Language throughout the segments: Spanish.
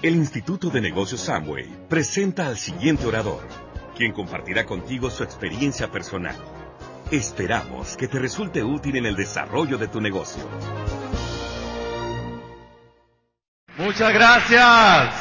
El Instituto de Negocios Amway presenta al siguiente orador, quien compartirá contigo su experiencia personal. Esperamos que te resulte útil en el desarrollo de tu negocio. Muchas gracias.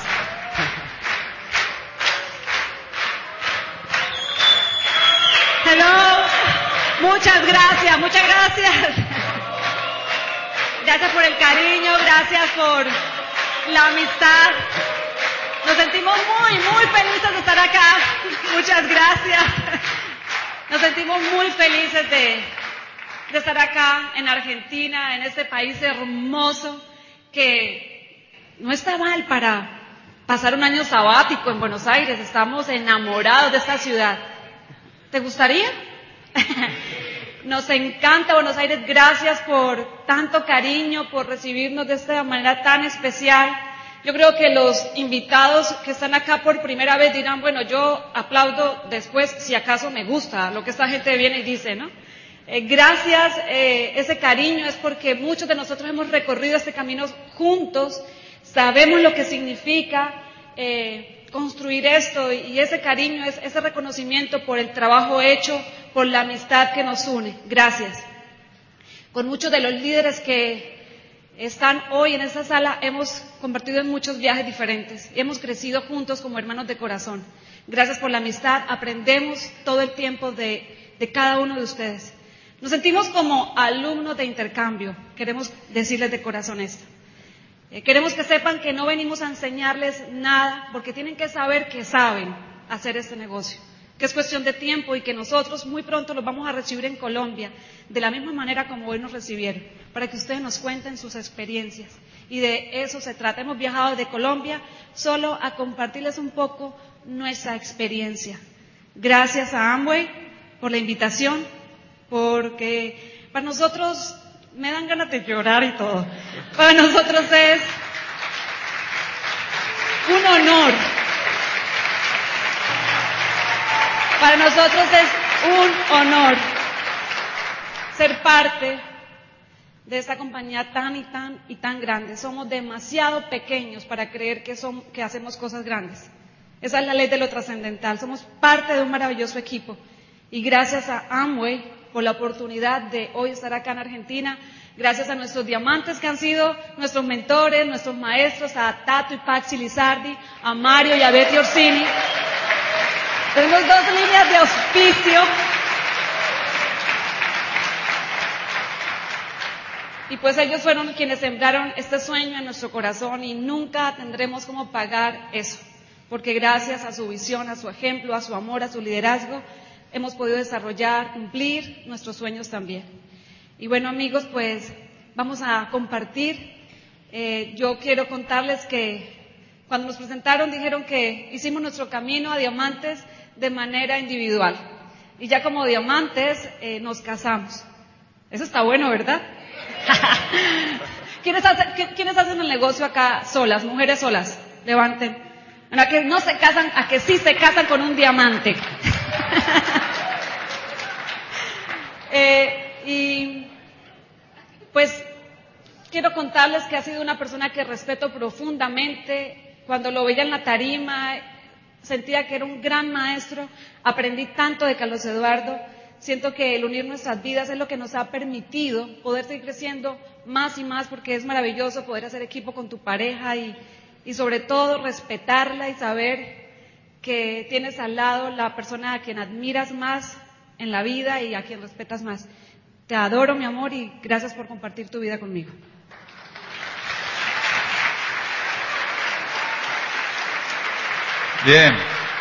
Hello. Muchas gracias, muchas gracias. Gracias por el cariño, gracias por la amistad. Nos sentimos muy felices de estar acá. Muchas gracias. Nos sentimos muy felices de estar acá en Argentina, en este país hermoso que no está mal para pasar un año sabático en Buenos Aires. Estamos enamorados de esta ciudad. ¿Te gustaría? Nos encanta Buenos Aires. Gracias por tanto cariño, por recibirnos de esta manera tan especial. Yo creo que los invitados que están acá por primera vez dirán, bueno, yo aplaudo después si acaso me gusta lo que esta gente viene y dice, ¿no? Gracias, ese cariño es porque muchos de nosotros hemos recorrido este camino juntos, sabemos lo que significa construir esto, y ese cariño es ese reconocimiento por el trabajo hecho, por la amistad que nos une. Gracias. Con muchos de los líderes que están hoy en esta sala hemos compartido en muchos viajes diferentes y hemos crecido juntos como hermanos de corazón. Gracias por la amistad, aprendemos todo el tiempo de cada uno de ustedes. Nos sentimos como alumnos de intercambio, queremos decirles de corazón esto. Queremos que sepan que no venimos a enseñarles nada, porque tienen que saber que saben hacer este negocio, que es cuestión de tiempo y que nosotros muy pronto los vamos a recibir en Colombia, de la misma manera como hoy nos recibieron, para que ustedes nos cuenten sus experiencias. Y de eso se trata. Hemos viajado de Colombia solo a compartirles un poco nuestra experiencia. Gracias a Amway por la invitación, porque para nosotros me dan ganas de llorar y todo. Para nosotros es un honor. Para nosotros es un honor ser parte de esta compañía tan grande. Somos demasiado pequeños para creer que hacemos cosas grandes. Esa es la ley de lo trascendental. Somos parte de un maravilloso equipo. Y gracias a Amway por la oportunidad de hoy estar acá en Argentina. Gracias a nuestros diamantes que han sido nuestros mentores, nuestros maestros, a Tato y Paxi Lizardi, a Mario y a Betty Orsini. Tenemos 2 líneas de auspicio. Y pues ellos fueron quienes sembraron este sueño en nuestro corazón y nunca tendremos cómo pagar eso. Porque gracias a su visión, a su ejemplo, a su amor, a su liderazgo, hemos podido desarrollar, cumplir nuestros sueños también. Y bueno, amigos, pues vamos a compartir. Yo quiero contarles que cuando nos presentaron dijeron que hicimos nuestro camino a diamantes de manera individual. Y ya como diamantes nos casamos. Eso está bueno, ¿verdad? ¿Quiénes hacen el negocio acá solas, mujeres solas? Levanten. ¿A que no se casan, a que sí se casan con un diamante? Y pues quiero contarles que ha sido una persona que respeto profundamente. Cuando lo veía en la tarima sentía que era un gran maestro. Aprendí tanto de Carlos Eduardo. Siento que el unir nuestras vidas es lo que nos ha permitido poder seguir creciendo más y más, porque es maravilloso poder hacer equipo con tu pareja y sobre todo respetarla y saber que tienes al lado la persona a quien admiras más en la vida y a quien respetas más. Te adoro, mi amor, y gracias por compartir tu vida conmigo. Bien.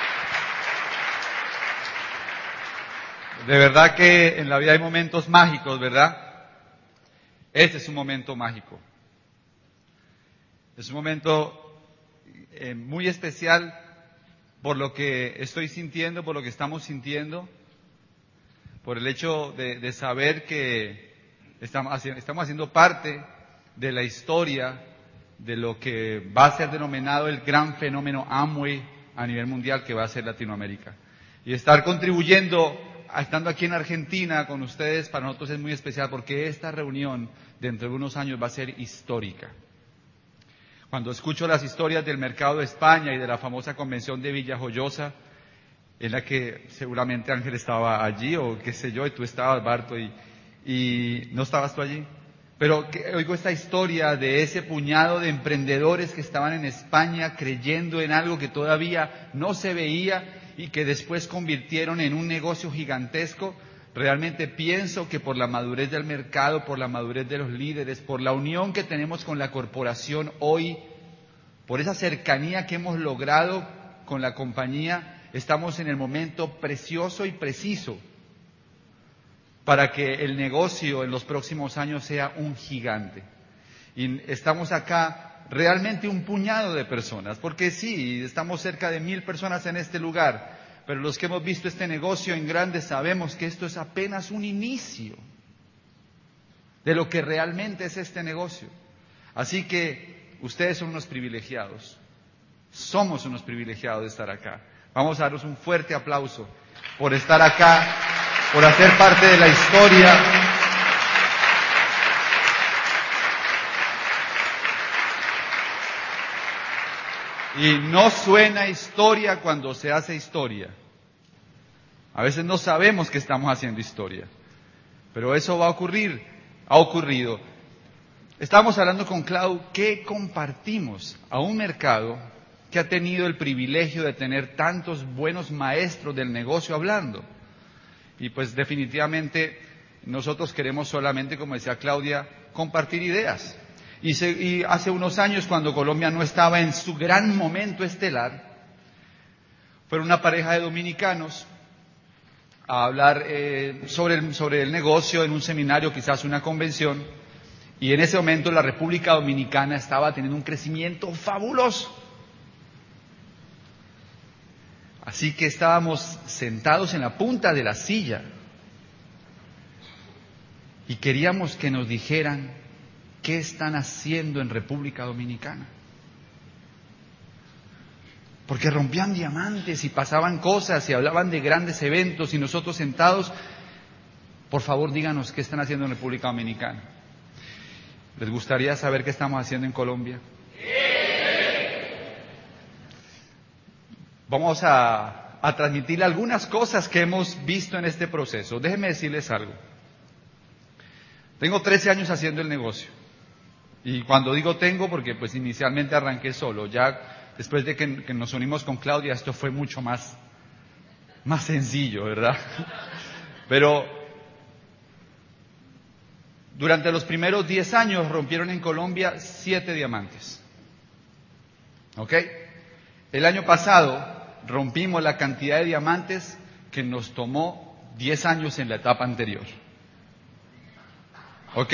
De verdad que en la vida hay momentos mágicos, ¿verdad? Este es un momento mágico. Es un momento muy especial por lo que estoy sintiendo, por lo que estamos sintiendo, por el hecho de saber que estamos haciendo parte de la historia de lo que va a ser denominado el gran fenómeno Amway a nivel mundial, que va a ser Latinoamérica. Y estar contribuyendo, estando aquí en Argentina con ustedes, para nosotros es muy especial, porque esta reunión dentro de unos años va a ser histórica. Cuando escucho las historias del mercado de España y de la famosa convención de Villajoyosa, en la que seguramente Ángel estaba allí, o qué sé yo, y tú estabas, Barto, y no estabas tú allí. Pero oigo esta historia de ese puñado de emprendedores que estaban en España creyendo en algo que todavía no se veía y que después convirtieron en un negocio gigantesco. Realmente pienso que por la madurez del mercado, por la madurez de los líderes, por la unión que tenemos con la corporación hoy, por esa cercanía que hemos logrado con la compañía, estamos en el momento precioso y preciso para que el negocio en los próximos años sea un gigante. Y estamos acá realmente un puñado de personas, porque sí, estamos cerca de 1000 personas en este lugar, pero los que hemos visto este negocio en grande sabemos que esto es apenas un inicio de lo que realmente es este negocio. Así que ustedes son unos privilegiados, somos unos privilegiados de estar acá. Vamos a daros un fuerte aplauso por estar acá, por hacer parte de la historia. Y no suena historia cuando se hace historia. A veces no sabemos que estamos haciendo historia, pero eso va a ocurrir, ha ocurrido. Estábamos hablando con Clau, ¿qué compartimos a un mercado que ha tenido el privilegio de tener tantos buenos maestros del negocio hablando? Y pues definitivamente nosotros queremos solamente, como decía Claudia, compartir ideas. Y hace unos años, cuando Colombia no estaba en su gran momento estelar, fueron una pareja de dominicanos a hablar sobre el negocio en un seminario, quizás una convención, y en ese momento la República Dominicana estaba teniendo un crecimiento fabuloso. Así que estábamos sentados en la punta de la silla y queríamos que nos dijeran qué están haciendo en República Dominicana. Porque rompían diamantes y pasaban cosas y hablaban de grandes eventos y nosotros sentados, por favor díganos qué están haciendo en República Dominicana. ¿Les gustaría saber qué estamos haciendo en Colombia? Vamos a transmitirle algunas cosas que hemos visto en este proceso. Déjenme decirles algo. Tengo 13 años haciendo el negocio. Y cuando digo tengo, porque pues inicialmente arranqué solo. Ya después de que nos unimos con Claudia, esto fue mucho más sencillo, ¿verdad? Pero durante los primeros 10 años rompieron en Colombia 7 diamantes. ¿Ok? El año pasado rompimos la cantidad de diamantes que nos tomó 10 años en la etapa anterior. ¿Ok?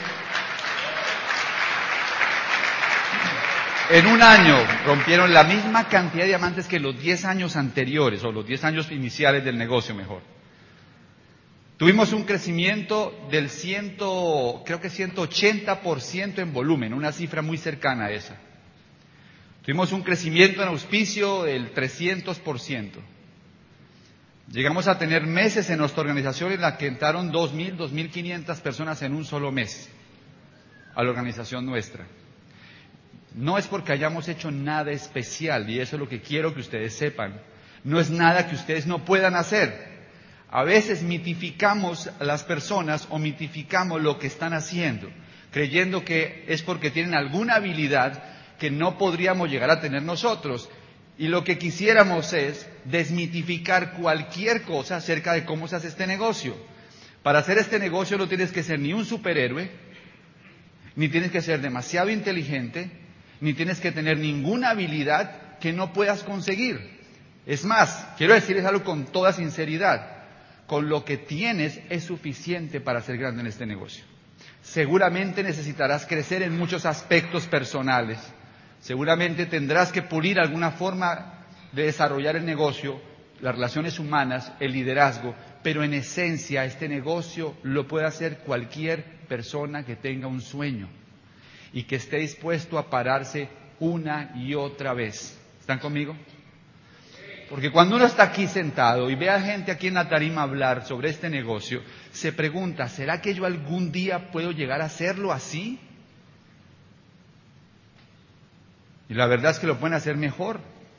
En un año rompieron la misma cantidad de diamantes que los 10 años anteriores, o los 10 años iniciales del negocio mejor. Tuvimos un crecimiento del creo que 180% en volumen, una cifra muy cercana a esa. Tuvimos un crecimiento en auspicio del 300%. Llegamos a tener meses en nuestra organización en la que entraron 2.000, 2.500 personas en un solo mes a la organización nuestra. No es porque hayamos hecho nada especial, y eso es lo que quiero que ustedes sepan. No es nada que ustedes no puedan hacer. A veces mitificamos a las personas o mitificamos lo que están haciendo, creyendo que es porque tienen alguna habilidad que no podríamos llegar a tener nosotros. Y lo que quisiéramos es desmitificar cualquier cosa acerca de cómo se hace este negocio. Para hacer este negocio no tienes que ser ni un superhéroe, ni tienes que ser demasiado inteligente, ni tienes que tener ninguna habilidad que no puedas conseguir. Es más, quiero decirles algo con toda sinceridad. Con lo que tienes es suficiente para ser grande en este negocio. Seguramente necesitarás crecer en muchos aspectos personales. Seguramente tendrás que pulir alguna forma de desarrollar el negocio, las relaciones humanas, el liderazgo, pero en esencia este negocio lo puede hacer cualquier persona que tenga un sueño y que esté dispuesto a pararse una y otra vez. ¿Están conmigo? Porque cuando uno está aquí sentado y ve a gente aquí en la tarima hablar sobre este negocio, se pregunta, ¿será que yo algún día puedo llegar a hacerlo así? Y la verdad es que lo pueden hacer mejor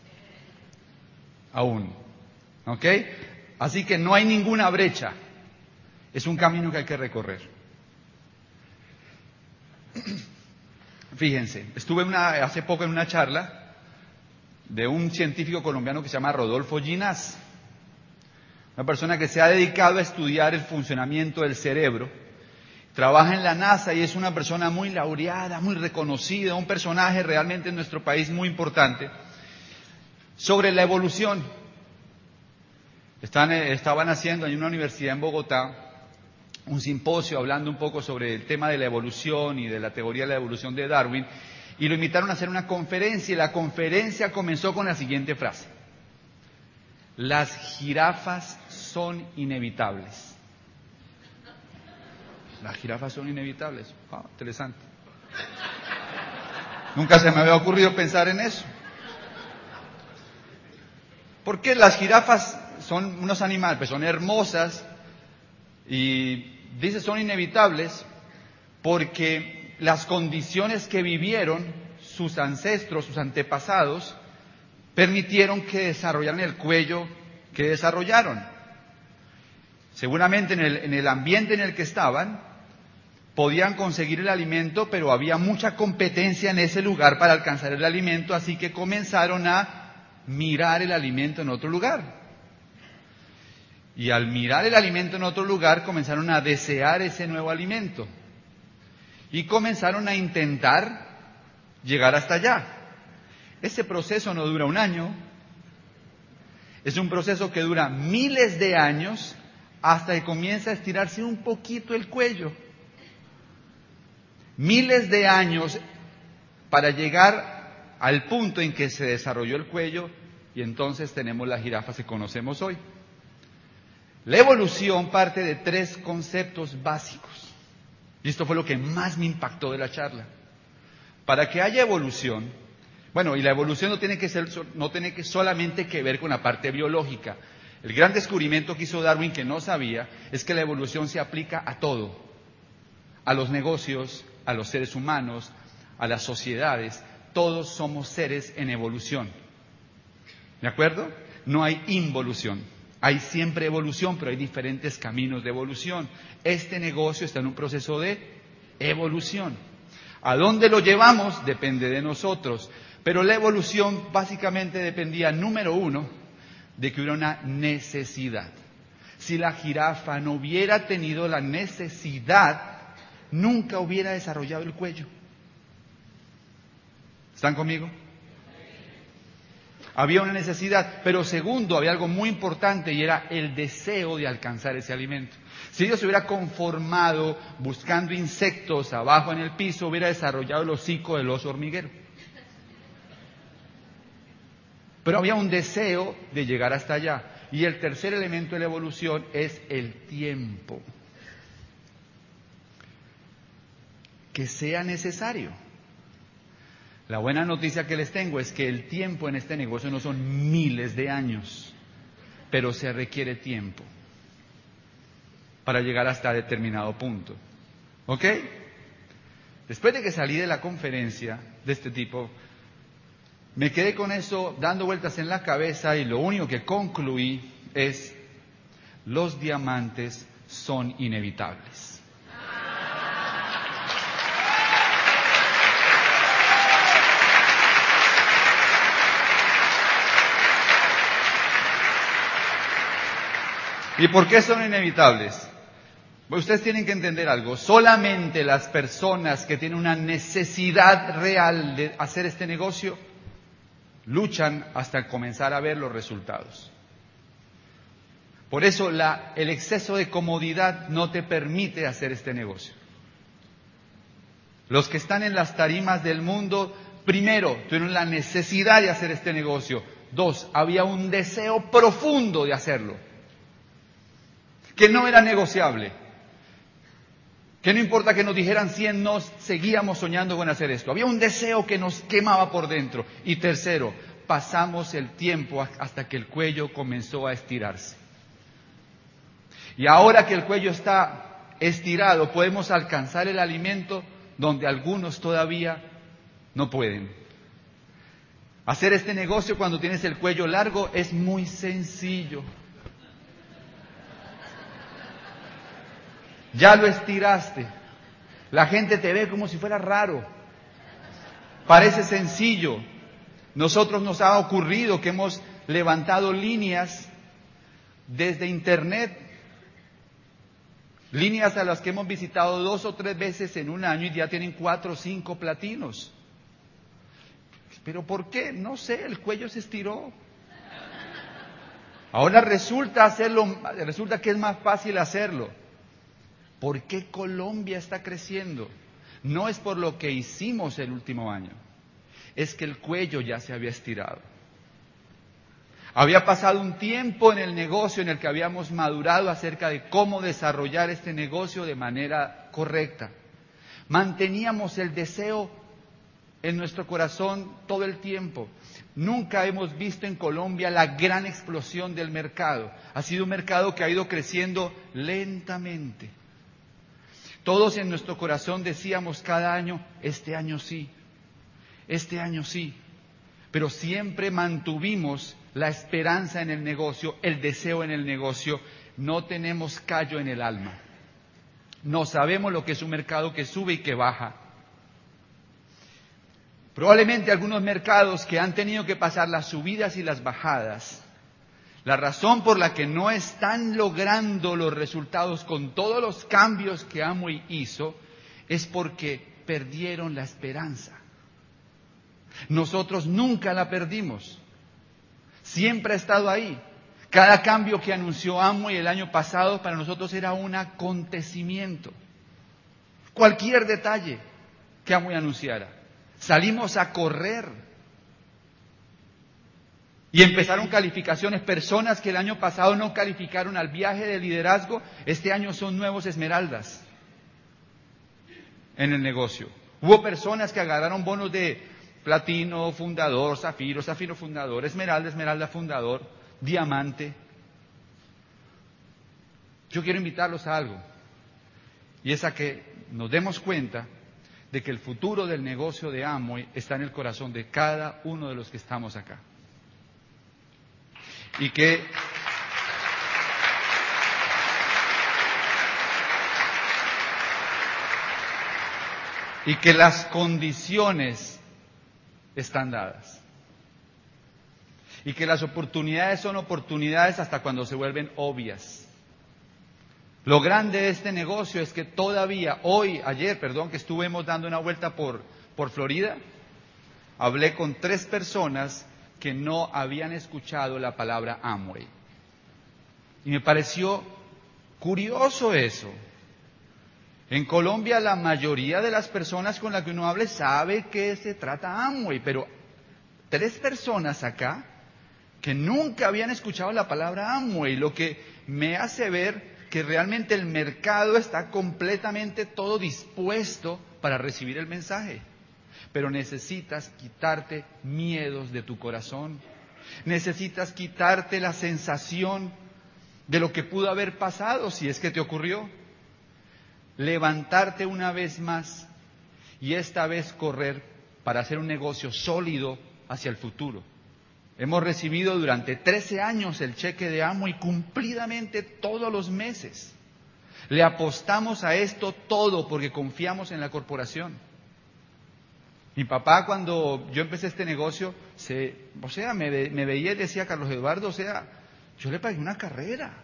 aún. ¿Ok? Así que no hay ninguna brecha. Es un camino que hay que recorrer. Fíjense, estuve hace poco en una charla de un científico colombiano que se llama Rodolfo Ginás. Una persona que se ha dedicado a estudiar el funcionamiento del cerebro. Trabaja en la NASA y es una persona muy laureada, muy reconocida, un personaje realmente en nuestro país muy importante. Sobre la evolución. Estaban haciendo en una universidad en Bogotá un simposio hablando un poco sobre el tema de la evolución y de la teoría de la evolución de Darwin, y lo invitaron a hacer una conferencia, y la conferencia comenzó con la siguiente frase: las jirafas son inevitables. Las jirafas son inevitables. Interesante. Nunca se me había ocurrido pensar en eso. Porque las jirafas son unos animales, pues son hermosas, y dice son inevitables porque las condiciones que vivieron sus ancestros, sus antepasados, permitieron que desarrollaran el cuello que desarrollaron. Seguramente en el ambiente en el que estaban, podían conseguir el alimento, pero había mucha competencia en ese lugar para alcanzar el alimento, así que comenzaron a mirar el alimento en otro lugar. Y al mirar el alimento en otro lugar, comenzaron a desear ese nuevo alimento. Y comenzaron a intentar llegar hasta allá. Ese proceso no dura un año. Es un proceso que dura miles de años hasta que comienza a estirarse un poquito el cuello. Miles de años para llegar al punto en que se desarrolló el cuello y entonces tenemos las jirafas que conocemos hoy. La evolución parte de 3 conceptos básicos. Y esto fue lo que más me impactó de la charla. Para que haya evolución, y la evolución no tiene que solamente que ver con la parte biológica. El gran descubrimiento que hizo Darwin, que no sabía, es que la evolución se aplica a todo. A los negocios, a los seres humanos, a las sociedades. Todos somos seres en evolución. ¿De acuerdo? No hay involución. Hay siempre evolución, pero hay diferentes caminos de evolución. Este negocio está en un proceso de evolución. ¿A dónde lo llevamos? Depende de nosotros. Pero la evolución básicamente dependía, número 1, de que hubiera una necesidad. Si la jirafa no hubiera tenido la necesidad, nunca hubiera desarrollado el cuello. ¿Están conmigo? Había una necesidad, pero segundo, había algo muy importante y era el deseo de alcanzar ese alimento. Si ellos se hubiera conformado buscando insectos abajo en el piso, hubiera desarrollado el hocico del oso hormiguero. Pero había un deseo de llegar hasta allá. Y el tercer elemento de la evolución es el tiempo. Que sea necesario. La buena noticia que les tengo es que el tiempo en este negocio no son miles de años, pero se requiere tiempo para llegar hasta determinado punto. ¿Ok? Después de que salí de la conferencia de este tipo, me quedé con eso dando vueltas en la cabeza y lo único que concluí es: los diamantes son inevitables. ¿Y por qué son inevitables? Pues ustedes tienen que entender algo. Solamente las personas que tienen una necesidad real de hacer este negocio luchan hasta comenzar a ver los resultados. Por eso el exceso de comodidad no te permite hacer este negocio. Los que están en las tarimas del mundo, primero, tuvieron la necesidad de hacer este negocio. 2, había un deseo profundo de hacerlo, que no era negociable, que no importa que nos dijeran 100 no, seguíamos soñando con hacer esto. Había un deseo que nos quemaba por dentro. Y tercero, pasamos el tiempo hasta que el cuello comenzó a estirarse. Y ahora que el cuello está estirado, podemos alcanzar el alimento donde algunos todavía no pueden. Hacer este negocio cuando tienes el cuello largo es muy sencillo. Ya lo estiraste. La gente te ve como si fuera raro. Parece sencillo. Nosotros nos ha ocurrido que hemos levantado líneas desde internet. Líneas a las que hemos visitado 2 o 3 veces en un año y ya tienen 4 o 5 platinos. ¿Pero por qué? No sé, el cuello se estiró. Ahora resulta que es más fácil hacerlo. ¿Por qué Colombia está creciendo? No es por lo que hicimos el último año, es que el cuello ya se había estirado. Había pasado un tiempo en el negocio en el que habíamos madurado acerca de cómo desarrollar este negocio de manera correcta. Manteníamos el deseo en nuestro corazón todo el tiempo. Nunca hemos visto en Colombia la gran explosión del mercado. Ha sido un mercado que ha ido creciendo lentamente. Todos en nuestro corazón decíamos cada año, este año sí, pero siempre mantuvimos la esperanza en el negocio, el deseo en el negocio. No tenemos callo en el alma. No sabemos lo que es un mercado que sube y que baja. Probablemente algunos mercados que han tenido que pasar las subidas y las bajadas, la razón por la que no están logrando los resultados con todos los cambios que Amway hizo es porque perdieron la esperanza. Nosotros nunca la perdimos. Siempre ha estado ahí. Cada cambio que anunció Amway el año pasado para nosotros era un acontecimiento. Cualquier detalle que Amway anunciara, salimos a correr. Y empezaron calificaciones, personas que el año pasado no calificaron al viaje de liderazgo, este año son nuevos esmeraldas en el negocio. Hubo personas que agarraron bonos de platino, fundador, zafiro, zafiro fundador, esmeralda, esmeralda fundador, diamante. Yo quiero invitarlos a algo, y es a que nos demos cuenta de que el futuro del negocio de Amway está en el corazón de cada uno de los que estamos acá. Y que las condiciones están dadas. Y que las oportunidades son oportunidades hasta cuando se vuelven obvias. Lo grande de este negocio es que todavía, ayer, que estuvimos dando una vuelta por Florida, hablé con 3 personas que no habían escuchado la palabra Amway. Y me pareció curioso eso. En Colombia la mayoría de las personas con las que uno hable sabe que se trata Amway, pero 3 personas acá que nunca habían escuchado la palabra Amway, lo que me hace ver que realmente el mercado está completamente todo dispuesto para recibir el mensaje. Pero necesitas quitarte miedos de tu corazón. Necesitas quitarte la sensación de lo que pudo haber pasado, si es que te ocurrió. Levantarte una vez más y esta vez correr para hacer un negocio sólido hacia el futuro. Hemos recibido durante 13 años el cheque de Amway cumplidamente todos los meses. Le apostamos a esto todo porque confiamos en la corporación. Mi papá, cuando yo empecé este negocio, me veía y decía, Carlos Eduardo, yo le pagué una carrera.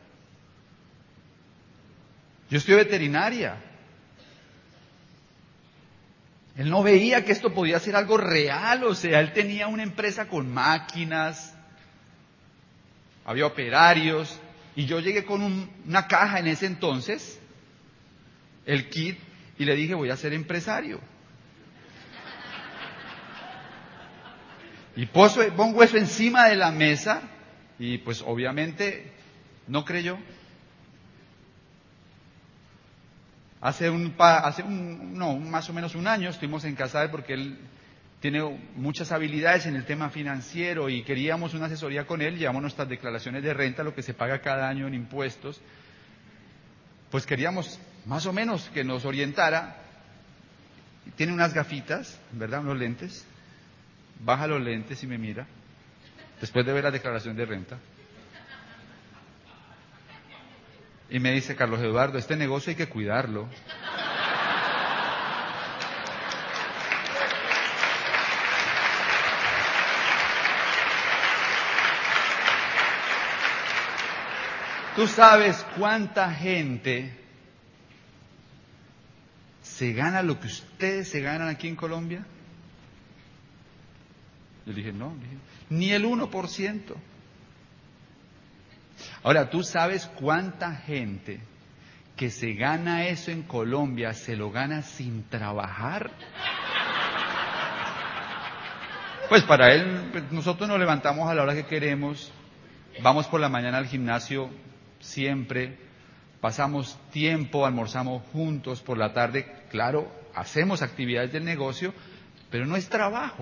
Yo estudié veterinaria. Él no veía que esto podía ser algo real, él tenía una empresa con máquinas, había operarios, y yo llegué con una caja en ese entonces, el kit, y le dije, voy a ser empresario. Y pongo eso encima de la mesa y pues obviamente no creyó. Hace más o menos un año estuvimos en casa de él porque él tiene muchas habilidades en el tema financiero y queríamos una asesoría con él. Llevamos nuestras declaraciones de renta, lo que se paga cada año en impuestos. Pues queríamos más o menos que nos orientara. Tiene unas gafitas, ¿verdad? Unos lentes. baja los lentes y me mira, después de ver la declaración de renta, y me dice: Carlos Eduardo, este negocio hay que cuidarlo. ¿Tú sabes cuánta gente se gana lo que ustedes se ganan aquí en Colombia? Yo dije: no, ni el 1%. Ahora, ¿tú sabes cuánta gente que se gana eso en Colombia se lo gana sin trabajar? Pues para él, pues nosotros nos levantamos a la hora que queremos, vamos por la mañana al gimnasio siempre, pasamos tiempo, almorzamos juntos por la tarde, claro, hacemos actividades del negocio, pero no es trabajo.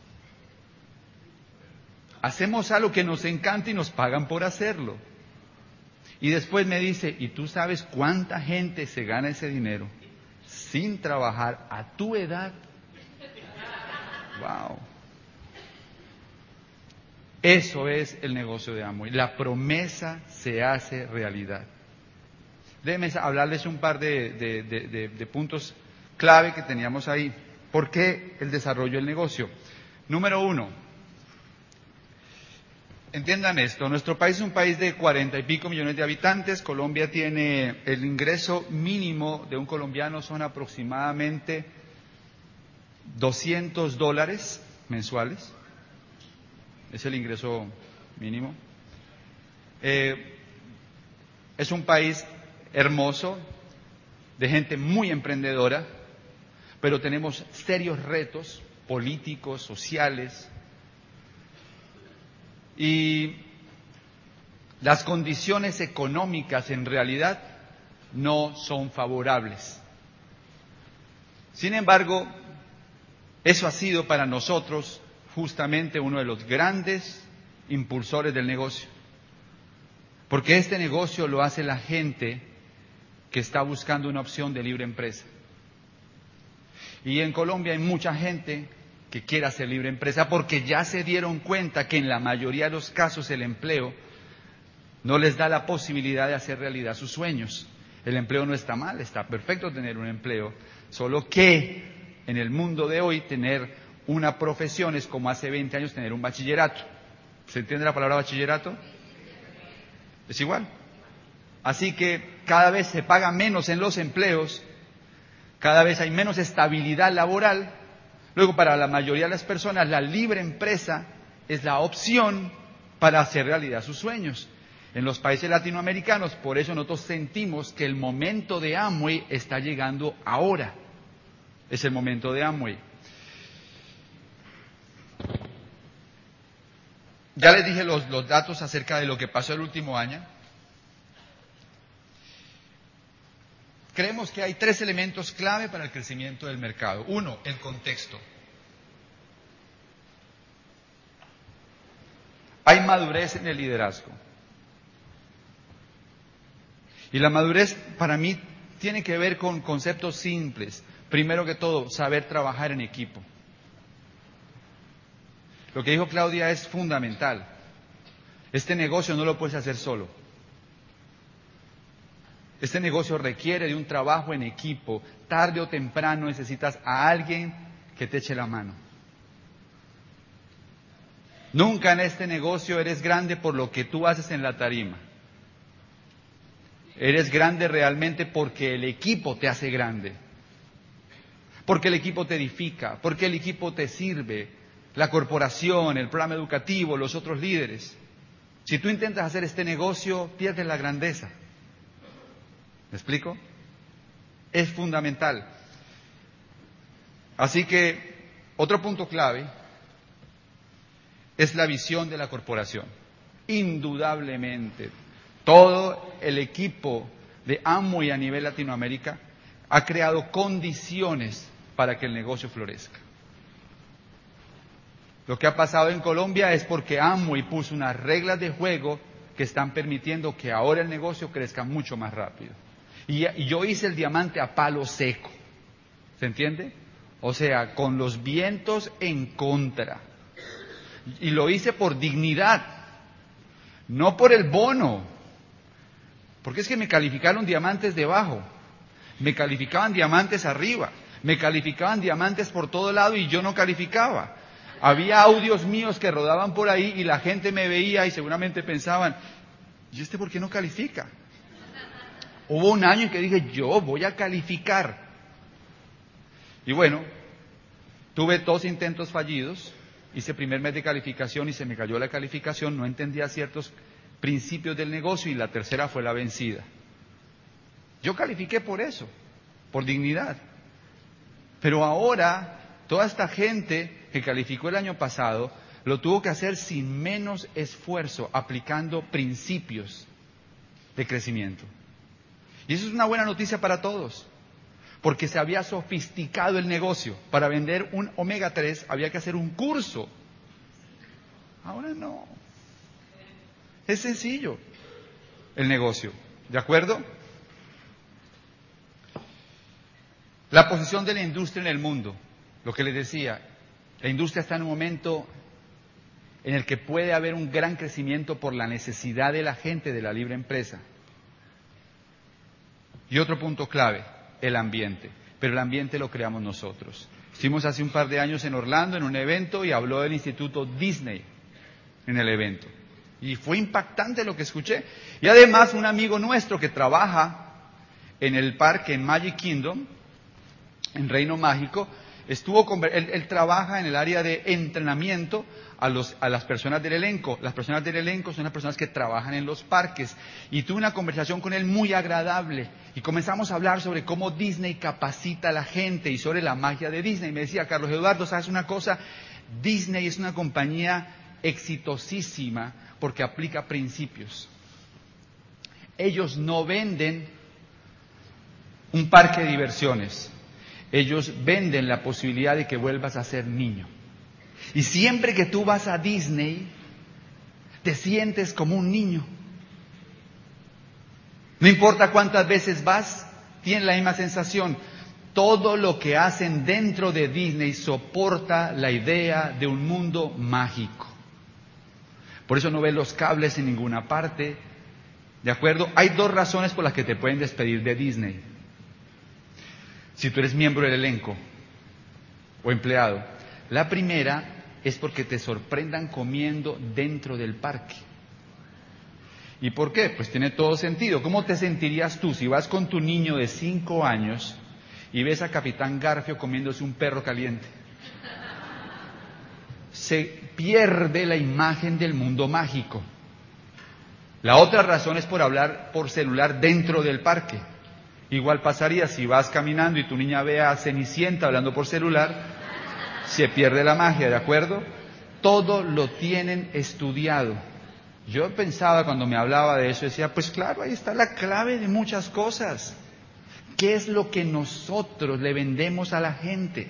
Hacemos algo que nos encanta y nos pagan por hacerlo. Y después me dice: ¿y tú sabes cuánta gente se gana ese dinero sin trabajar a tu edad? ¡Wow! Eso es el negocio de Amway. La promesa se hace realidad. Déjenme hablarles un par de puntos clave que teníamos ahí. ¿Por qué el desarrollo del negocio? Número 1. Entiendan esto, nuestro país es un país de 40 y pico millones de habitantes. Colombia tiene el ingreso mínimo de un colombiano, son aproximadamente $200 mensuales. Es el ingreso mínimo. Es un país hermoso, de gente muy emprendedora, pero tenemos serios retos políticos, sociales, y las condiciones económicas en realidad no son favorables. Sin embargo, eso ha sido para nosotros justamente uno de los grandes impulsores del negocio, porque este negocio lo hace la gente que está buscando una opción de libre empresa. Y en Colombia hay mucha gente que quiere hacer libre empresa porque ya se dieron cuenta que en la mayoría de los casos el empleo no les da la posibilidad de hacer realidad sus sueños. El empleo no está mal, está perfecto tener un empleo, solo que en el mundo de hoy tener una profesión es como hace 20 años tener un bachillerato. ¿Se entiende la palabra bachillerato? Es igual. Así que cada vez se paga menos en los empleos, cada vez hay menos estabilidad laboral. Luego, para la mayoría de las personas, la libre empresa es la opción para hacer realidad sus sueños. En los países latinoamericanos, por eso nosotros sentimos que el momento de Amway está llegando ahora. Es el momento de Amway. Ya les dije los datos acerca de lo que pasó el último año. Creemos que hay 3 elementos clave para el crecimiento del mercado. 1, el contexto. Hay madurez en el liderazgo. Y la madurez para mí tiene que ver con conceptos simples. Primero que todo, saber trabajar en equipo. Lo que dijo Claudia es fundamental. Este negocio no lo puedes hacer solo. Este negocio requiere de un trabajo en equipo. Tarde o temprano necesitas a alguien que te eche la mano. Nunca en este negocio eres grande por lo que tú haces en la tarima. Eres grande realmente porque el equipo te hace grande. Porque el equipo te edifica, porque el equipo te sirve. La corporación, el programa educativo, los otros líderes. Si tú intentas hacer este negocio, pierdes la grandeza. ¿Me explico? Es fundamental. Así que, otro punto clave es la visión de la corporación. Indudablemente, todo el equipo de Amway a nivel Latinoamérica ha creado condiciones para que el negocio florezca. Lo que ha pasado en Colombia es porque Amway puso unas reglas de juego que están permitiendo que ahora el negocio crezca mucho más rápido. Y yo hice el diamante a palo seco. ¿Se entiende? O sea, con los vientos en contra. Y lo hice por dignidad, no por el bono. Porque es que me calificaron diamantes debajo, me calificaban diamantes arriba, me calificaban diamantes por todo lado y yo no calificaba. Había audios míos que rodaban por ahí y la gente me veía y seguramente pensaban, ¿y este por qué no califica? Hubo un año en que dije, yo voy a calificar. Y bueno, tuve 2 intentos fallidos, hice primer mes de calificación y se me cayó la calificación, no entendía ciertos principios del negocio y la tercera fue la vencida. Yo califiqué por eso, por dignidad. Pero ahora, toda esta gente que calificó el año pasado, lo tuvo que hacer sin menos esfuerzo, aplicando principios de crecimiento. Y eso es una buena noticia para todos, porque se había sofisticado el negocio. Para vender un omega 3 había que hacer un curso. Ahora no. Es sencillo el negocio, ¿de acuerdo? La posición de la industria en el mundo, lo que les decía, la industria está en un momento en el que puede haber un gran crecimiento por la necesidad de la gente de la libre empresa. Y otro punto clave, el ambiente. Pero el ambiente lo creamos nosotros. Estuvimos hace un par de años en Orlando en un evento y habló del Instituto Disney en el evento. Y fue impactante lo que escuché. Y además un amigo nuestro que trabaja en el parque en Magic Kingdom, en Reino Mágico, él trabaja en el área de entrenamiento a las personas del elenco. Las personas del elenco son las personas que trabajan en los parques. Y tuve una conversación con él muy agradable. Y comenzamos a hablar sobre cómo Disney capacita a la gente y sobre la magia de Disney. Y me decía, Carlos Eduardo, ¿sabes una cosa? Disney es una compañía exitosísima porque aplica principios. Ellos no venden un parque de diversiones. Ellos venden la posibilidad de que vuelvas a ser niño. Y siempre que tú vas a Disney, te sientes como un niño. No importa cuántas veces vas, tienes la misma sensación. Todo lo que hacen dentro de Disney soporta la idea de un mundo mágico. Por eso no ves los cables en ninguna parte. ¿De acuerdo? Hay 2 razones por las que te pueden despedir de Disney. Si tú eres miembro del elenco o empleado. La primera es porque te sorprendan comiendo dentro del parque. ¿Y por qué? Pues tiene todo sentido. ¿Cómo te sentirías tú si vas con tu niño de 5 años y ves a Capitán Garfio comiéndose un perro caliente? Se pierde la imagen del mundo mágico. La otra razón es por hablar por celular dentro del parque. Igual pasaría si vas caminando y tu niña ve a Cenicienta hablando por celular, se pierde la magia, ¿de acuerdo? Todo lo tienen estudiado. Yo pensaba cuando me hablaba de eso, decía, pues claro, ahí está la clave de muchas cosas. ¿Qué es lo que nosotros le vendemos a la gente?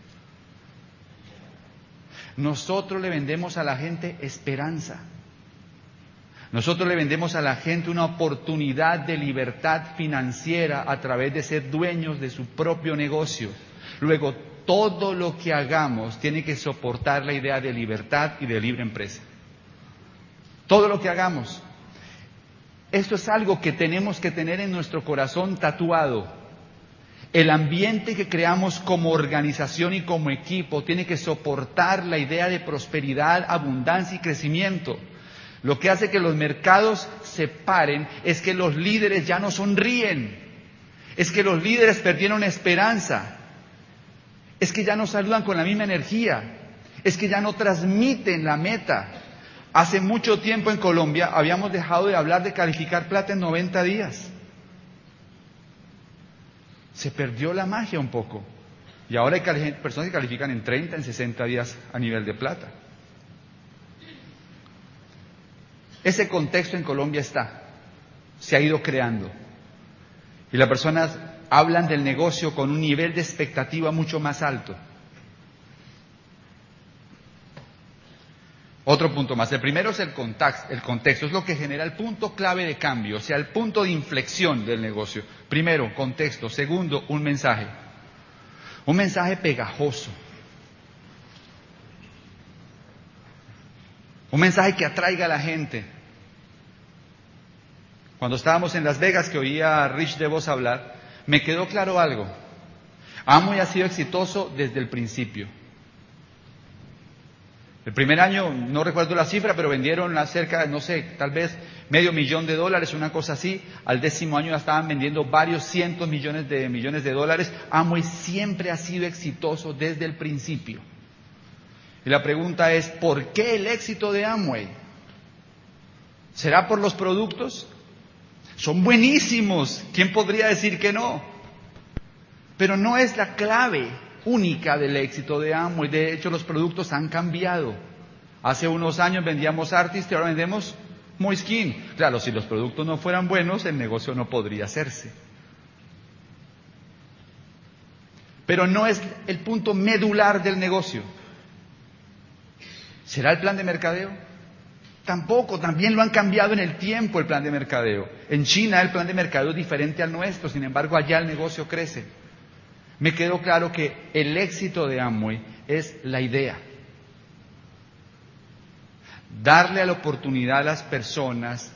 Nosotros le vendemos a la gente esperanza. Nosotros le vendemos a la gente una oportunidad de libertad financiera a través de ser dueños de su propio negocio. Luego, todo lo que hagamos tiene que soportar la idea de libertad y de libre empresa. Todo lo que hagamos. Esto es algo que tenemos que tener en nuestro corazón tatuado. El ambiente que creamos como organización y como equipo tiene que soportar la idea de prosperidad, abundancia y crecimiento. Lo que hace que los mercados se paren es que los líderes ya no sonríen. Es que los líderes perdieron esperanza. Es que ya no saludan con la misma energía. Es que ya no transmiten la meta. Hace mucho tiempo en Colombia habíamos dejado de hablar de calificar plata en 90 días. Se perdió la magia un poco. Y ahora hay personas que califican en 30, en 60 días a nivel de plata. Ese contexto en Colombia se ha ido creando. Y las personas hablan del negocio con un nivel de expectativa mucho más alto. Otro punto más. El primero es el contexto, es lo que genera el punto clave de cambio, o sea, el punto de inflexión del negocio. Primero, contexto. Segundo, un mensaje. Un mensaje pegajoso. Un mensaje que atraiga a la gente. Cuando estábamos en Las Vegas, que oía a Rich DeVos hablar, me quedó claro algo. Amway ha sido exitoso desde el principio. El primer año, no recuerdo la cifra, pero vendieron cerca, no sé, tal vez $500,000, una cosa así. Al 10º año ya estaban vendiendo varios cientos millones de dólares. Amway siempre ha sido exitoso desde el principio. Y la pregunta es, ¿por qué el éxito de Amway? ¿Será por los productos? Son buenísimos. ¿Quién podría decir que no? Pero no es la clave única del éxito de Amway. De hecho, los productos han cambiado. Hace unos años vendíamos Artist y ahora vendemos Moiskin. Claro, si los productos no fueran buenos, el negocio no podría hacerse. Pero no es el punto medular del negocio. ¿Será el plan de mercadeo? Tampoco, también lo han cambiado en el tiempo el plan de mercadeo. En China el plan de mercadeo es diferente al nuestro, sin embargo allá el negocio crece. Me quedó claro que el éxito de Amway es la idea. Darle la oportunidad a las personas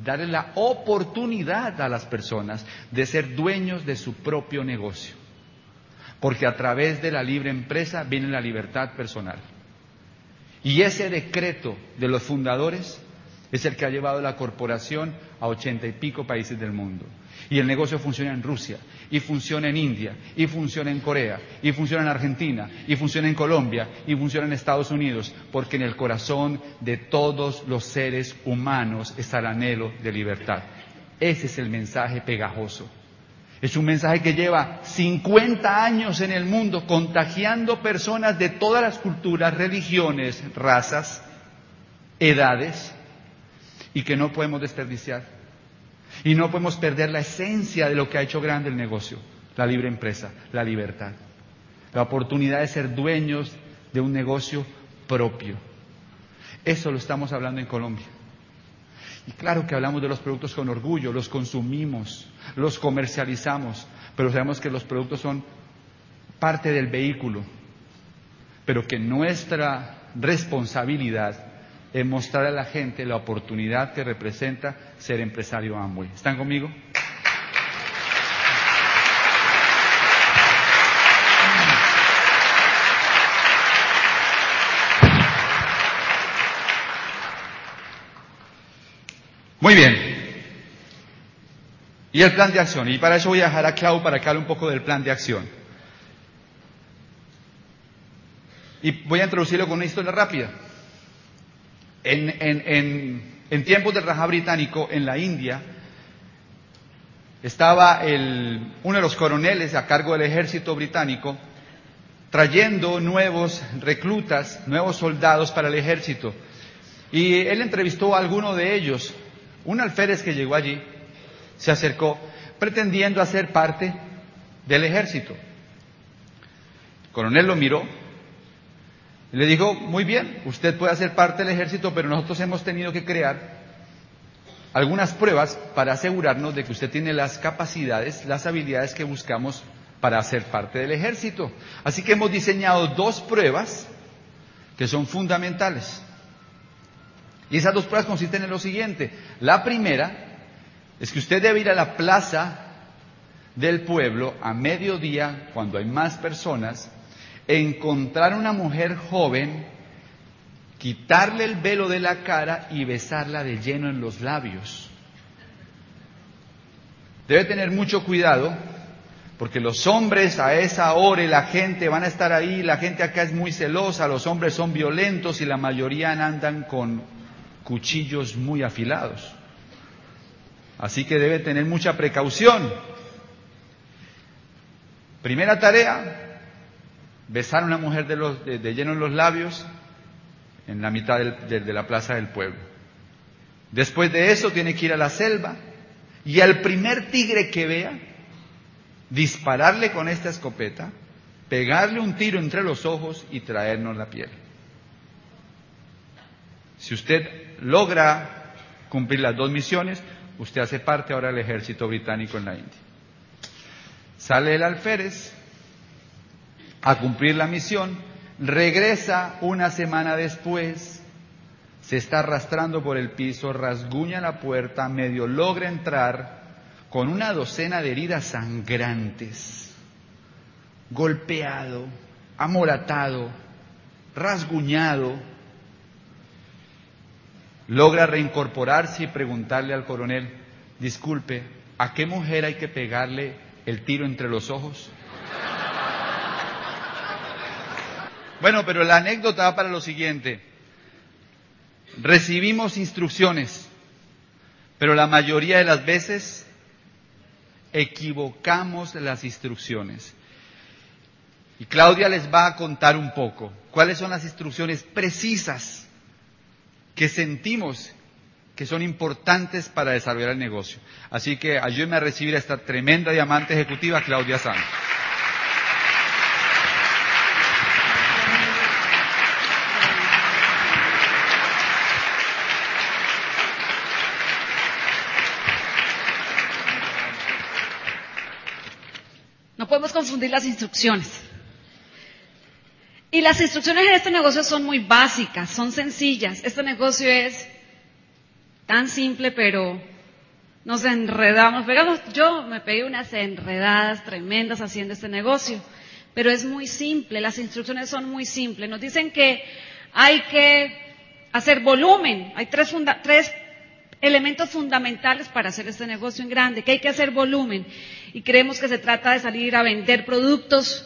de ser dueños de su propio negocio. Porque a través de la libre empresa viene la libertad personal. Y ese decreto de los fundadores es el que ha llevado la corporación a 80 y pico países del mundo. Y el negocio funciona en Rusia, y funciona en India, y funciona en Corea, y funciona en Argentina, y funciona en Colombia, y funciona en Estados Unidos, porque en el corazón de todos los seres humanos está el anhelo de libertad. Ese es el mensaje pegajoso. Es un mensaje que lleva 50 años en el mundo, contagiando personas de todas las culturas, religiones, razas, edades, y que no podemos desperdiciar. Y no podemos perder la esencia de lo que ha hecho grande el negocio, la libre empresa, la libertad, la oportunidad de ser dueños de un negocio propio. Eso lo estamos hablando en Colombia. Y claro que hablamos de los productos con orgullo, los consumimos, los comercializamos, pero sabemos que los productos son parte del vehículo, pero que nuestra responsabilidad es mostrar a la gente la oportunidad que representa ser empresario Amway. ¿Están conmigo? Muy bien. Y el plan de acción. Y para eso voy a dejar a Clau para que hable un poco del plan de acción. Y voy a introducirlo con una historia rápida. En tiempos del Rajá británico, en la India, estaba uno de los coroneles a cargo del ejército británico trayendo nuevos reclutas, nuevos soldados para el ejército. Y él entrevistó a alguno de ellos. Un alférez que llegó allí se acercó pretendiendo hacer parte del ejército. El coronel lo miró y le dijo, muy bien, usted puede hacer parte del ejército, pero nosotros hemos tenido que crear algunas pruebas para asegurarnos de que usted tiene las capacidades, las habilidades que buscamos para ser parte del ejército. Así que hemos diseñado 2 pruebas que son fundamentales. Y esas 2 pruebas consisten en lo siguiente. La primera es que usted debe ir a la plaza del pueblo a mediodía, cuando hay más personas, encontrar una mujer joven, quitarle el velo de la cara y besarla de lleno en los labios. Debe tener mucho cuidado, porque los hombres a esa hora y la gente van a estar ahí, la gente acá es muy celosa, los hombres son violentos y la mayoría andan con cuchillos muy afilados. Así que debe tener mucha precaución. Primera tarea, besar a una mujer de lleno en los labios en la mitad de la plaza del pueblo. Después de eso tiene que ir a la selva y al primer tigre que vea, dispararle con esta escopeta, pegarle un tiro entre los ojos y traernos la piel. Si usted logra cumplir las 2 misiones, usted hace parte ahora del ejército británico en la India. Sale el alférez a cumplir la misión, regresa una semana después, se está arrastrando por el piso, rasguña la puerta, medio logra entrar con una docena de heridas sangrantes, golpeado, amoratado, rasguñado. Logra reincorporarse y preguntarle al coronel: disculpe, ¿a qué mujer hay que pegarle el tiro entre los ojos? Bueno, pero la anécdota va para lo siguiente. Recibimos instrucciones, pero la mayoría de las veces equivocamos las instrucciones. Y Claudia les va a contar un poco cuáles son las instrucciones precisas que sentimos que son importantes para desarrollar el negocio. Así que ayúdenme a recibir a esta tremenda diamante ejecutiva, Claudia Santos. No podemos confundir las instrucciones. Y las instrucciones en este negocio son muy básicas, son sencillas. Este negocio es tan simple, pero nos enredamos. Yo me pegué unas enredadas tremendas haciendo este negocio, pero es muy simple, las instrucciones son muy simples. Nos dicen que hay que hacer volumen, hay tres elementos fundamentales para hacer este negocio en grande, que hay que hacer volumen. Y creemos que se trata de salir a vender productos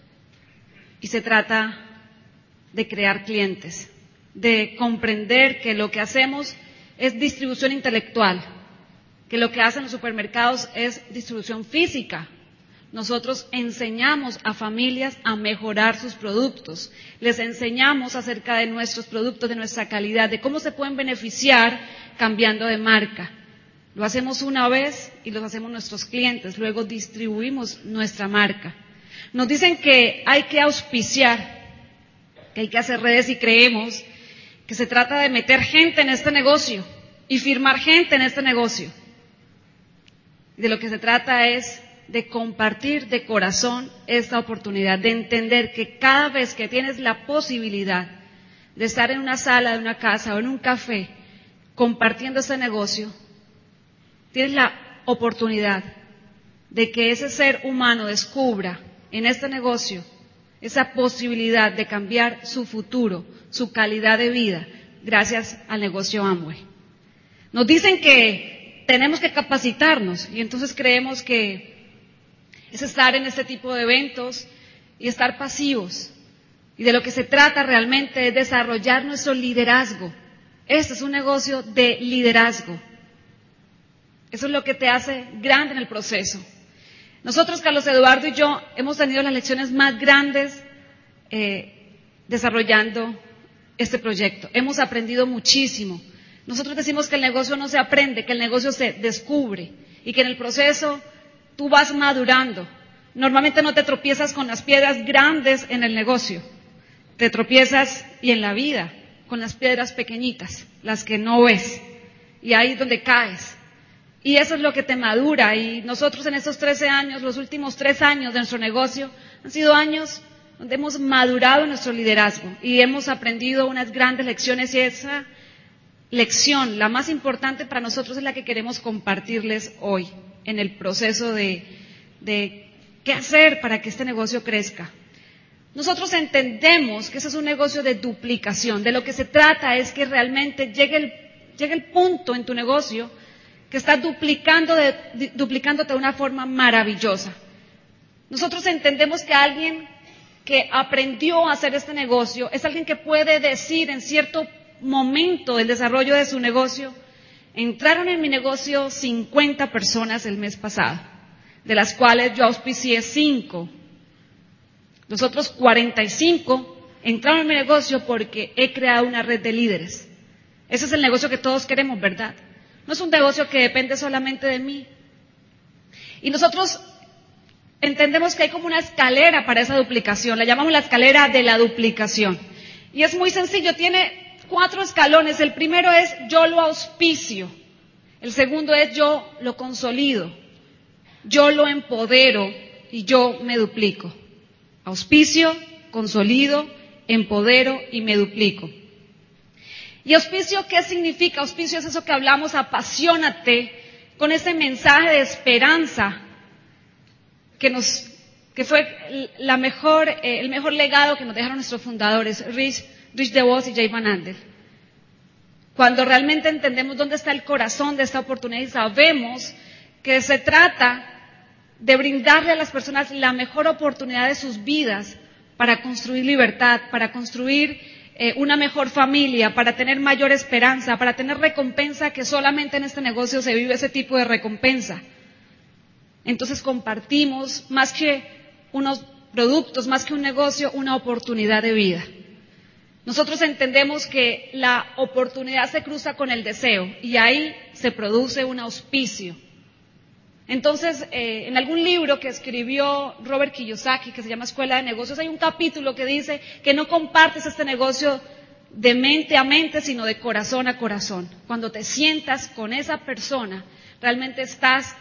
y se trata de crear clientes, de comprender que lo que hacemos es distribución intelectual, que lo que hacen los supermercados es distribución física. Nosotros enseñamos a familias a mejorar sus productos, les enseñamos acerca de nuestros productos, de nuestra calidad, de cómo se pueden beneficiar cambiando de marca. Lo hacemos una vez y lo hacemos nuestros clientes, luego distribuimos nuestra marca. Nos dicen que hay que auspiciar, que hay que hacer redes y creemos que se trata de meter gente en este negocio y firmar gente en este negocio. De lo que se trata es de compartir de corazón esta oportunidad, de entender que cada vez que tienes la posibilidad de estar en una sala de una casa o en un café compartiendo este negocio, tienes la oportunidad de que ese ser humano descubra en este negocio esa posibilidad de cambiar su futuro, su calidad de vida, gracias al negocio Amway. Nos dicen que tenemos que capacitarnos y entonces creemos que es estar en este tipo de eventos y estar pasivos. Y de lo que se trata realmente es desarrollar nuestro liderazgo. Este es un negocio de liderazgo. Eso es lo que te hace grande en el proceso. Nosotros, Carlos Eduardo y yo, hemos tenido las lecciones más grandes desarrollando este proyecto. Hemos aprendido muchísimo. Nosotros decimos que el negocio no se aprende, que el negocio se descubre y que en el proceso tú vas madurando. Normalmente no te tropiezas con las piedras grandes en el negocio, te tropiezas y en la vida con las piedras pequeñitas, las que no ves, y ahí es donde caes. Y eso es lo que te madura. Y nosotros en estos 13 años, los últimos 3 años de nuestro negocio, han sido años donde hemos madurado en nuestro liderazgo y hemos aprendido unas grandes lecciones, y esa lección, la más importante para nosotros, es la que queremos compartirles hoy en el proceso de qué hacer para que este negocio crezca. Nosotros entendemos que ese es un negocio de duplicación. De lo que se trata es que realmente llegue el punto en tu negocio que estás duplicándote de una forma maravillosa. Nosotros entendemos que alguien que aprendió a hacer este negocio es alguien que puede decir en cierto momento del desarrollo de su negocio: entraron en mi negocio 50 personas el mes pasado, de las cuales yo auspicié 5. Los otros 45 entraron en mi negocio porque he creado una red de líderes. Ese es el negocio que todos queremos, ¿verdad? No es un negocio que depende solamente de mí. Y nosotros entendemos que hay como una escalera para esa duplicación, la llamamos la escalera de la duplicación. Y es muy sencillo, tiene 4 escalones. El primero es yo lo auspicio, el segundo es yo lo consolido, yo lo empodero y yo me duplico. Auspicio, consolido, empodero y me duplico. ¿Y auspicio qué significa? Auspicio es eso que hablamos, apasionate, con ese mensaje de esperanza que fue el mejor legado que nos dejaron nuestros fundadores, Rich DeVos y Jay Van Andel. Cuando realmente entendemos dónde está el corazón de esta oportunidad y sabemos que se trata de brindarle a las personas la mejor oportunidad de sus vidas para construir libertad, para construir una mejor familia, para tener mayor esperanza, para tener recompensa, que solamente en este negocio se vive ese tipo de recompensa. Entonces compartimos, más que unos productos, más que un negocio, una oportunidad de vida. Nosotros entendemos que la oportunidad se cruza con el deseo y ahí se produce un auspicio. Entonces, en algún libro que escribió Robert Kiyosaki, que se llama Escuela de Negocios, hay un capítulo que dice que no compartes este negocio de mente a mente, sino de corazón a corazón. Cuando te sientas con esa persona, realmente estás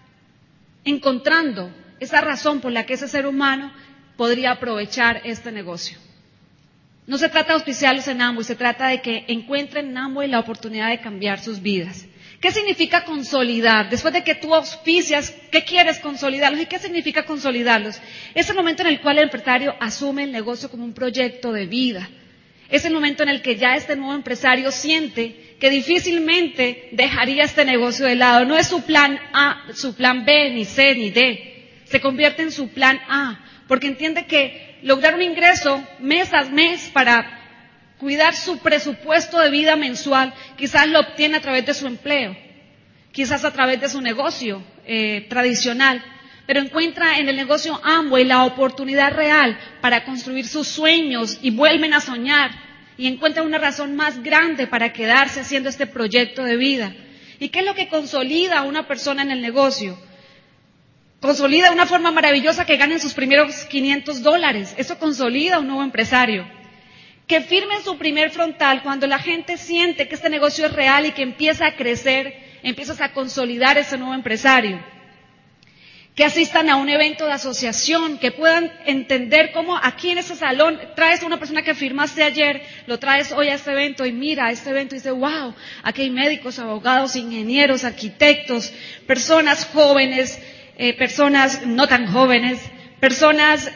encontrando esa razón por la que ese ser humano podría aprovechar este negocio. No se trata de auspiciarlos en Amway, se trata de que encuentren en Amway la oportunidad de cambiar sus vidas. ¿Qué significa consolidar? Después de que tú auspicias, ¿qué quieres consolidarlos? ¿Y qué significa consolidarlos? Es el momento en el cual el empresario asume el negocio como un proyecto de vida. Es el momento en el que ya este nuevo empresario siente que difícilmente dejaría este negocio de lado. No es su plan A, su plan B, ni C, ni D. Se convierte en su plan A, porque entiende que lograr un ingreso mes a mes para cuidar su presupuesto de vida mensual, quizás lo obtiene a través de su empleo, quizás a través de su negocio tradicional, pero encuentra en el negocio Amway la oportunidad real para construir sus sueños y vuelven a soñar y encuentran una razón más grande para quedarse haciendo este proyecto de vida. ¿Y qué es lo que consolida a una persona en el negocio? Consolida de una forma maravillosa que ganen sus primeros $500. Eso consolida a un nuevo empresario. Que firmen su primer frontal cuando la gente siente que este negocio es real y que empieza a crecer, empiezas a consolidar ese nuevo empresario. Que asistan a un evento de asociación, que puedan entender cómo aquí en ese salón traes a una persona que firmaste ayer, lo traes hoy a este evento y mira a este evento y dice, wow, aquí hay médicos, abogados, ingenieros, arquitectos, personas jóvenes, personas no tan jóvenes, personas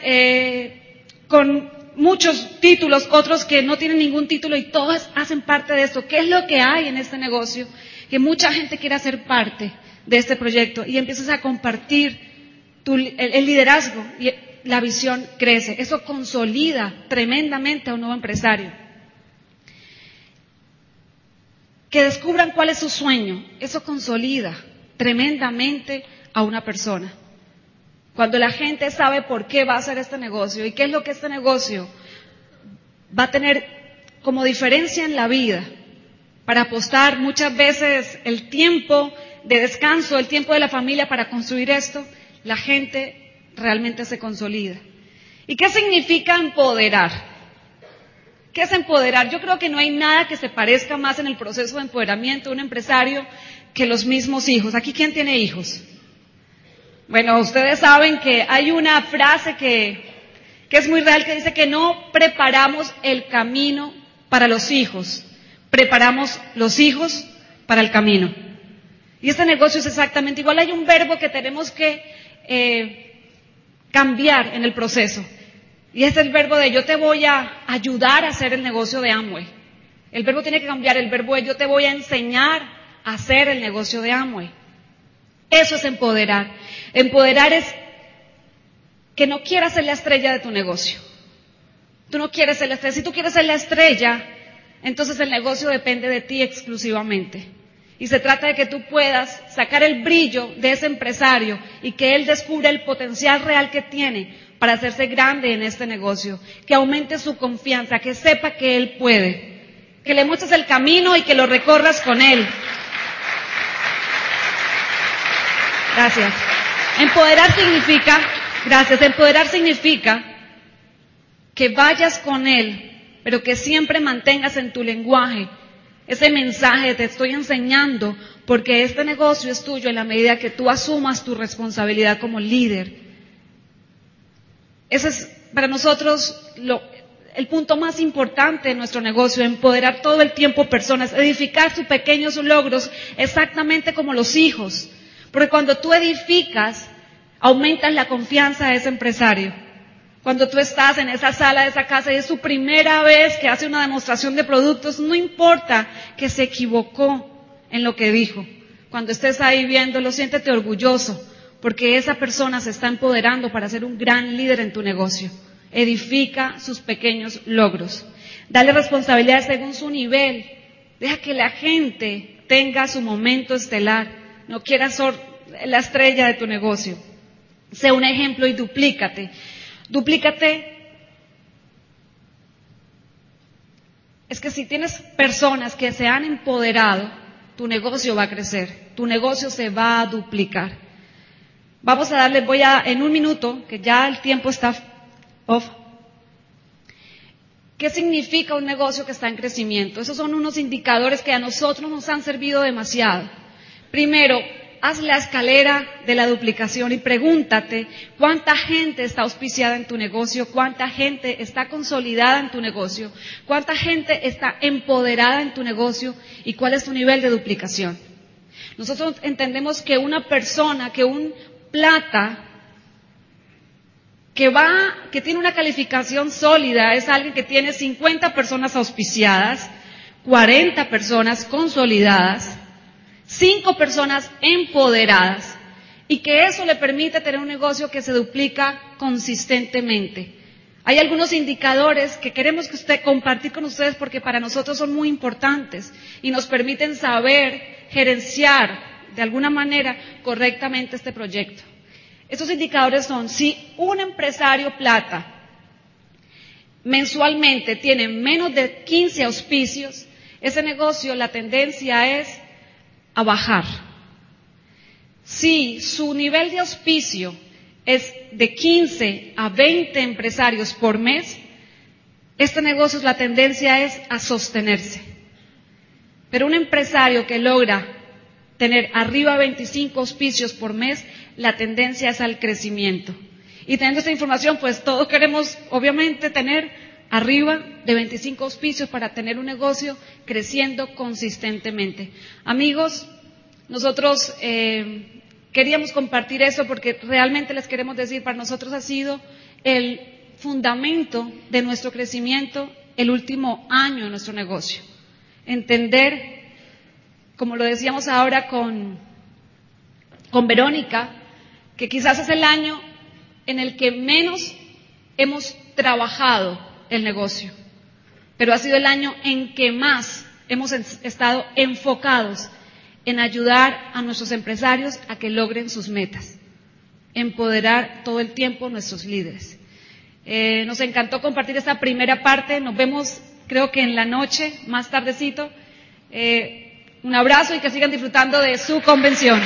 con muchos títulos, otros que no tienen ningún título y todos hacen parte de esto. ¿Qué es lo que hay en este negocio? Que mucha gente quiere hacer parte de este proyecto y empiezas a compartir el liderazgo y la visión crece. Eso consolida tremendamente a un nuevo empresario. Que descubran cuál es su sueño. Eso consolida tremendamente a una persona. Cuando la gente sabe por qué va a hacer este negocio y qué es lo que este negocio va a tener como diferencia en la vida, para apostar muchas veces el tiempo de descanso, el tiempo de la familia para construir esto, la gente realmente se consolida. ¿Y qué significa empoderar? ¿Qué es empoderar? Yo creo que no hay nada que se parezca más en el proceso de empoderamiento de un empresario que los mismos hijos. ¿Aquí quién tiene hijos? Bueno, ustedes saben que hay una frase que es muy real, que dice que no preparamos el camino para los hijos, preparamos los hijos para el camino. Y este negocio es exactamente igual. Hay un verbo que tenemos que cambiar en el proceso. Y es el verbo de yo te voy a ayudar a hacer el negocio de Amway. El verbo tiene que cambiar, el verbo de yo te voy a enseñar a hacer el negocio de Amway. Eso es empoderar. Empoderar es que no quieras ser la estrella de tu negocio. Tú no quieres ser la estrella. Si tú quieres ser la estrella, entonces el negocio depende de ti exclusivamente. Y se trata de que tú puedas sacar el brillo de ese empresario y que él descubra el potencial real que tiene para hacerse grande en este negocio. Que aumente su confianza, que sepa que él puede. Que le muestres el camino y que lo recorras con él. Gracias. Empoderar significa que vayas con él, pero que siempre mantengas en tu lenguaje ese mensaje de te estoy enseñando porque este negocio es tuyo en la medida que tú asumas tu responsabilidad como líder. Ese es para nosotros el punto más importante de nuestro negocio, empoderar todo el tiempo personas, edificar sus pequeños logros, exactamente como los hijos. Porque cuando tú edificas, aumentas la confianza de ese empresario. Cuando tú estás en esa sala de esa casa y es su primera vez que hace una demostración de productos, no importa que se equivocó en lo que dijo. Cuando estés ahí viéndolo, siéntete orgulloso, porque esa persona se está empoderando para ser un gran líder en tu negocio. Edifica sus pequeños logros. Dale responsabilidad según su nivel. Deja que la gente tenga su momento estelar. No quieras ser la estrella de tu negocio. Sé un ejemplo y duplícate. Duplícate. Es que si tienes personas que se han empoderado, tu negocio va a crecer. Tu negocio se va a duplicar. Vamos a darle, en un minuto, que ya el tiempo está off. ¿Qué significa un negocio que está en crecimiento? Esos son unos indicadores que a nosotros nos han servido demasiado. Primero, haz la escalera de la duplicación y pregúntate cuánta gente está auspiciada en tu negocio, cuánta gente está consolidada en tu negocio, cuánta gente está empoderada en tu negocio y cuál es tu nivel de duplicación. Nosotros entendemos que una persona, que un plata que tiene una calificación sólida es alguien que tiene 50 personas auspiciadas, 40 personas consolidadas, 5 personas empoderadas y que eso le permite tener un negocio que se duplica consistentemente. Hay algunos indicadores que queremos compartir con ustedes porque para nosotros son muy importantes y nos permiten saber gerenciar de alguna manera correctamente este proyecto. Estos indicadores son, si un empresario plata mensualmente tiene menos de 15 auspicios, ese negocio, la tendencia es a bajar. Si su nivel de auspicio es de 15 a 20 empresarios por mes, este negocio, la tendencia es a sostenerse. Pero un empresario que logra tener arriba de 25 auspicios por mes, la tendencia es al crecimiento. Y teniendo esta información, pues todos queremos, obviamente, tener arriba de 25 auspicios para tener un negocio creciendo consistentemente. Amigos, nosotros queríamos compartir eso porque realmente les queremos decir, para nosotros ha sido el fundamento de nuestro crecimiento el último año de nuestro negocio. Entender, como lo decíamos ahora con Verónica, que quizás es el año en el que menos hemos trabajado el negocio, pero ha sido el año en que más hemos estado enfocados en ayudar a nuestros empresarios a que logren sus metas, empoderar todo el tiempo a nuestros líderes. Nos encantó compartir esta primera parte, nos vemos creo que en la noche, más tardecito. Un abrazo y que sigan disfrutando de su convención.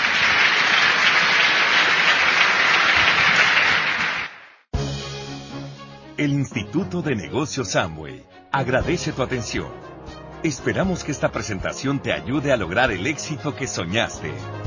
El Instituto de Negocios Amway agradece tu atención. Esperamos que esta presentación te ayude a lograr el éxito que soñaste.